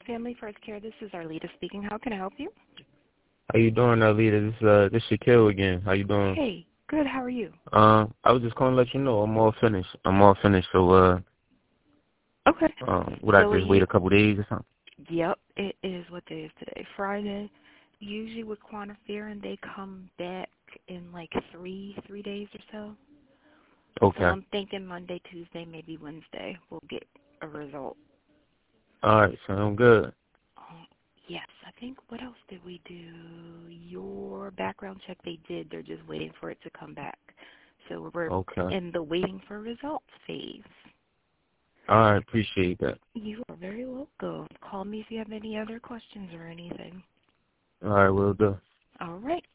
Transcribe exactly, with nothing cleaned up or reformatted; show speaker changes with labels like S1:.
S1: Family First Care, this is Arlita speaking. How can I help you?
S2: How you doing, Alita? This uh, this Shaquille again. How you doing?
S1: Hey, good. How are you?
S2: Um, I was just calling to let you know I'm all finished. I'm all finished. So, uh,
S1: Okay.
S2: um, would I
S1: So
S2: just
S1: you,
S2: wait a couple days or something?
S1: yep, it is. What day is today? Friday. Usually with quantiferin, they come back in like three, three days or so. So
S2: Okay.
S1: I'm thinking Monday, Tuesday, maybe Wednesday, we'll get a result.
S2: All right. Sound good.
S1: Um, yes, I think, what else did we do? Your background check they did. They're just waiting for it to come back. So we're
S2: Okay.
S1: in the waiting for results phase.
S2: All right. Appreciate that.
S1: You are very welcome. Call me if you have any other questions or anything.
S2: All right. Will do.
S1: All right.